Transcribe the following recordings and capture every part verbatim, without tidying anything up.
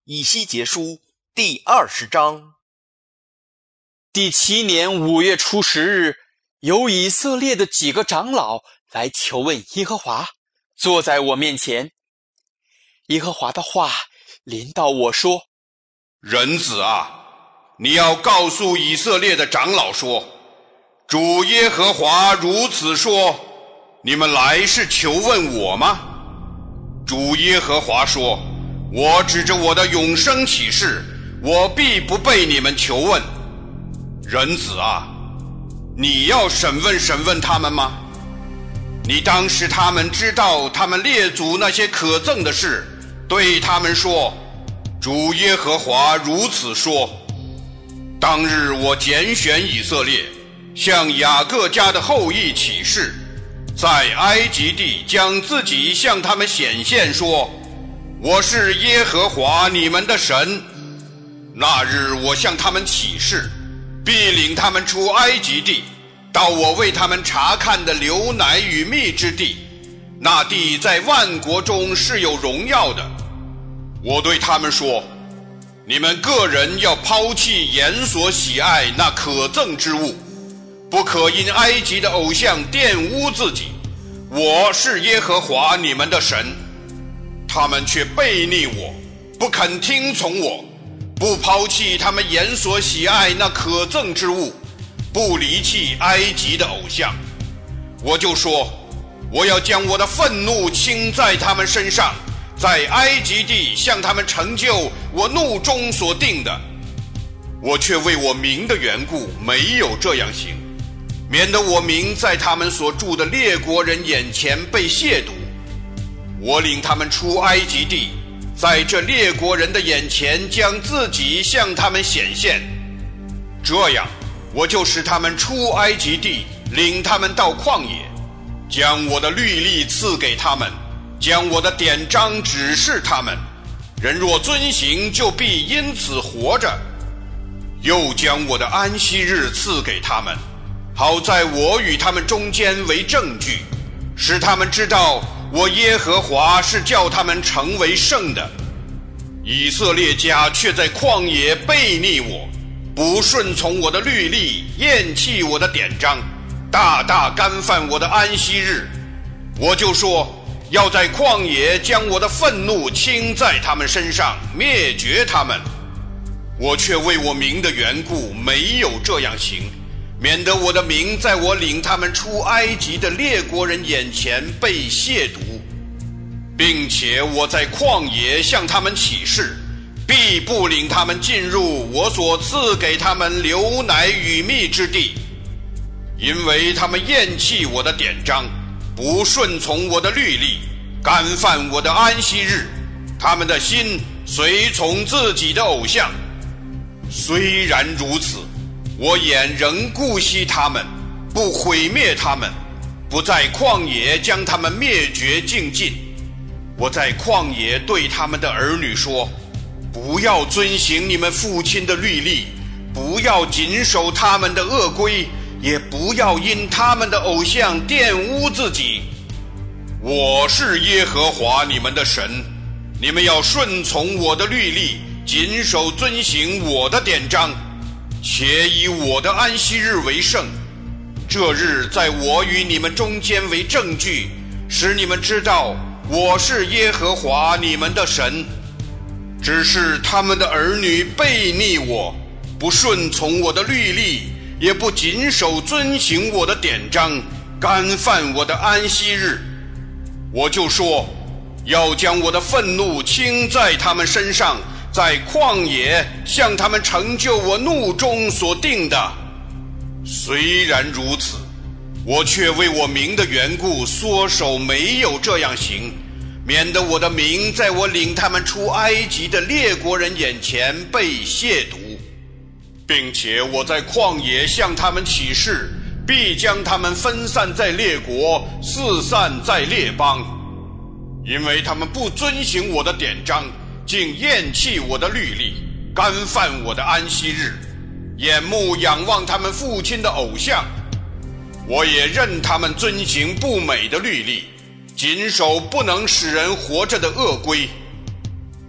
以西结书第二十章。 第七年五月初十日，有以色列的几个长老来求问耶和华，坐在我面前。耶和华的话临到我说： 人子啊，你要告诉以色列的长老说，主耶和华如此说，你们来是求问我吗？主耶和华说，我指着我的永生起誓，我必不被你们求问。人子啊，你要审问审问他们吗？你当使他们知道他们列祖那些可憎的事，对他们说，主耶和华如此说，当日我拣选以色列，向雅各家的后裔起誓，在埃及地将自己向他们显现，说，我是耶和华你们的神。那日我向他们起誓，必领他们出埃及地，到我为他们查看的流奶与蜜之地，那地在万国中是有荣耀的。我对他们说，你们个人要抛弃眼所喜爱那可憎之物，不可因埃及的偶像玷污自己。我是耶和华你们的神。他们却悖逆我，不肯听从我，不抛弃他们眼所喜爱那可憎之物，不离弃埃及的偶像。我就说，我要将我的愤怒倾在他们身上，在埃及地向他们成就我怒中所定的。我却为我名的缘故没有这样行，免得我名在他们所住的列国人眼前被亵渎。我领他们出埃及地，在这列国人的眼前将自己向他们显现。这样，我就使他们出埃及地，领他们到旷野，将我的律例赐给他们，将我的典章指示他们。人若遵行，就必因此活着。又将我的安息日赐给他们，好在我与他们中间为证据，使他们知道我耶和华是叫他们成为圣的。以色列家却在旷野悖逆我，不顺从我的律例，厌弃我的典章，大大干犯我的安息日。我就说，要在旷野将我的愤怒倾在他们身上，灭绝他们。我却为我名的缘故没有这样行，免得我的名在我领他们出埃及的列国人眼前被亵渎，并且我在旷野向他们起誓，必不领他们进入我所赐给他们流奶与蜜之地，因为他们厌弃我的典章，不顺从我的律例，干犯我的安息日，他们的心随从自己的偶像。虽然如此，我眼仍顾惜他们，不毁灭他们，不在旷野将他们灭绝净尽。我在旷野对他们的儿女说，不要遵行你们父亲的律例，不要谨守他们的恶规，也不要因他们的偶像玷污自己。我是耶和华你们的神，你们要顺从我的律例，谨守遵行我的典章，且以我的安息日为圣。这日在我与你们中间为证据，使你们知道我是耶和华你们的神。只是他们的儿女悖逆我，不顺从我的律例，也不谨守遵行我的典章，干犯我的安息日。我就说，要将我的愤怒倾在他们身上，在旷野向他们成就我怒中所定的。虽然如此，我却为我名的缘故缩手，没有这样行，免得我的名在我领他们出埃及的列国人眼前被亵渎。并且我在旷野向他们起誓，必将他们分散在列国，四散在列邦，因为他们不遵行我的典章，竟厌弃我的律例，干犯我的安息日，眼目仰望他们父亲的偶像。我也任他们遵行不美的律例，谨守不能使人活着的恶规。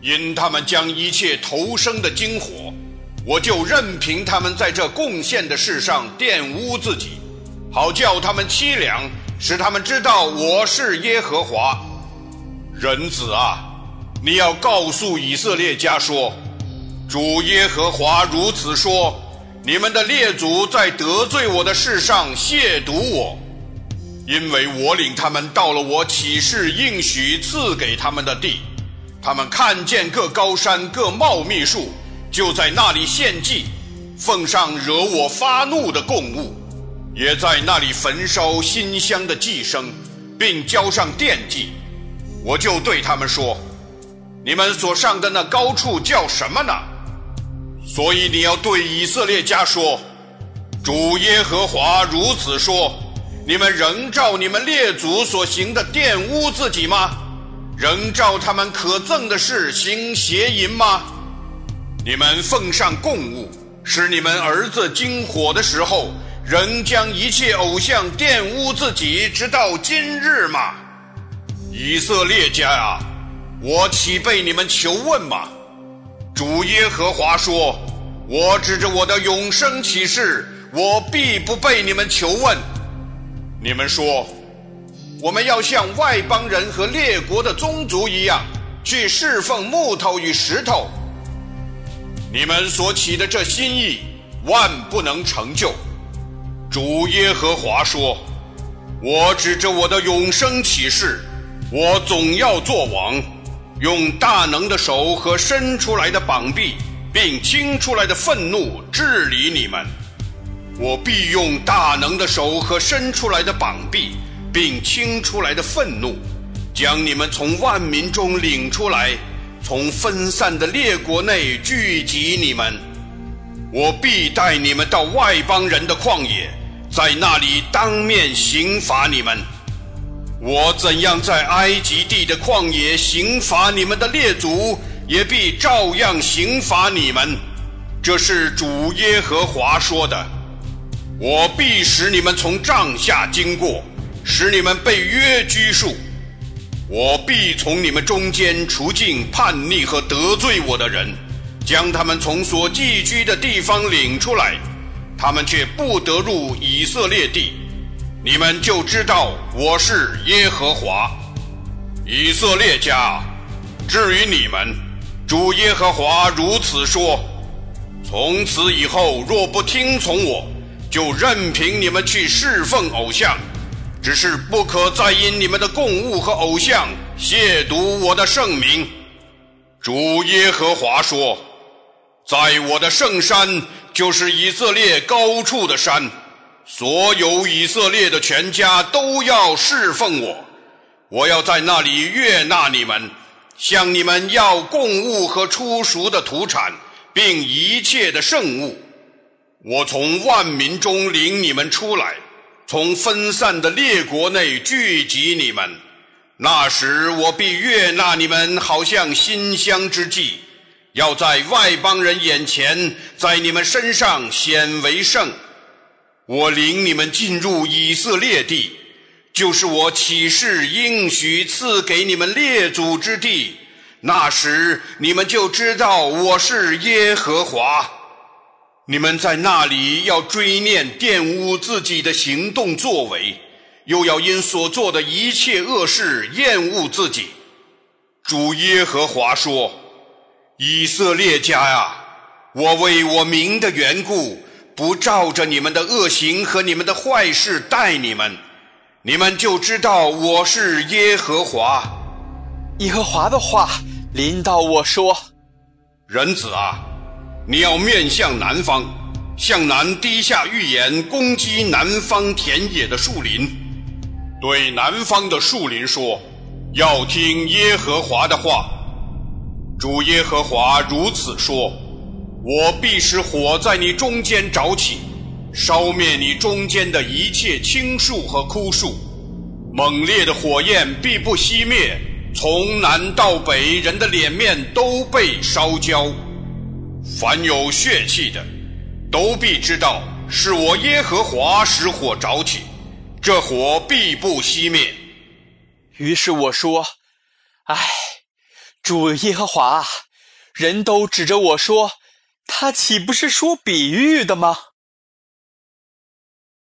因他们将一切投生的金火，我就任凭他们在这贡献的事上玷污自己，好叫他们凄凉，使他们知道我是耶和华。人子啊，你要告诉以色列家说，主耶和华如此说，你们的列祖在得罪我的事上亵渎我，因为我领他们到了我起誓应许赐给他们的地，他们看见各高山各茂密树，就在那里献祭，奉上惹我发怒的供物，也在那里焚烧馨香的祭牲，并交上奠祭。我就对他们说，你们所上的那高处叫什么呢？所以你要对以色列家说，主耶和华如此说，你们仍照你们列祖所行的玷污自己吗？仍照他们可憎的事行邪淫吗？你们奉上供物，使你们儿子经火的时候，仍将一切偶像玷污自己，直到今日吗？以色列家啊，我岂被你们求问吗？主耶和华说，我指着我的永生起誓，我必不被你们求问。你们说，我们要像外邦人和列国的宗族一样，去侍奉木头与石头。你们所起的这心意，万不能成就。主耶和华说，我指着我的永生起誓，我总要做王，用大能的手和伸出来的膀臂，并倾出来的愤怒治理你们。我必用大能的手和伸出来的膀臂，并倾出来的愤怒，将你们从万民中领出来，从分散的列国内聚集你们。我必带你们到外邦人的旷野，在那里当面刑罚你们。我怎样在埃及地的旷野刑罚你们的列祖，也必照样刑罚你们。这是主耶和华说的。我必使你们从帐下经过，使你们被约拘束。我必从你们中间除尽叛逆和得罪我的人，将他们从所寄居的地方领出来，他们却不得入以色列地。你们就知道我是耶和华。以色列家，至于你们，主耶和华如此说，从此以后若不听从我，就任凭你们去侍奉偶像，只是不可再因你们的供物和偶像亵渎我的圣名。主耶和华说，在我的圣山，就是以色列高处的山，所有以色列的全家都要侍奉我。我要在那里悦纳你们，向你们要供物和初熟的土产，并一切的圣物。我从万民中领你们出来，从分散的列国内聚集你们。那时我必悦纳你们，好像馨香之祭，要在外邦人眼前，在你们身上显为圣。我领你们进入以色列地，就是我起誓应许赐给你们列祖之地。那时你们就知道我是耶和华。你们在那里要追念玷污自己的行动作为，又要因所做的一切恶事厌恶自己。主耶和华说，以色列家啊，我为我名的缘故，不照着你们的恶行和你们的坏事待你们，你们就知道我是耶和华。 耶和华的话临到我说， 人子啊，你要面向南方，向南低下预言，攻击南方田野的树林。对南方的树林说，要听耶和华的话。主耶和华如此说，我必使火在你中间着起，烧灭你中间的一切青树和枯树。猛烈的火焰必不熄灭，从南到北，人的脸面都被烧焦。凡有血气的，都必知道是我耶和华使火着起，这火必不熄灭。 于是我说，唉， 主耶和华，人都指着我说，他岂不是说比喻的吗？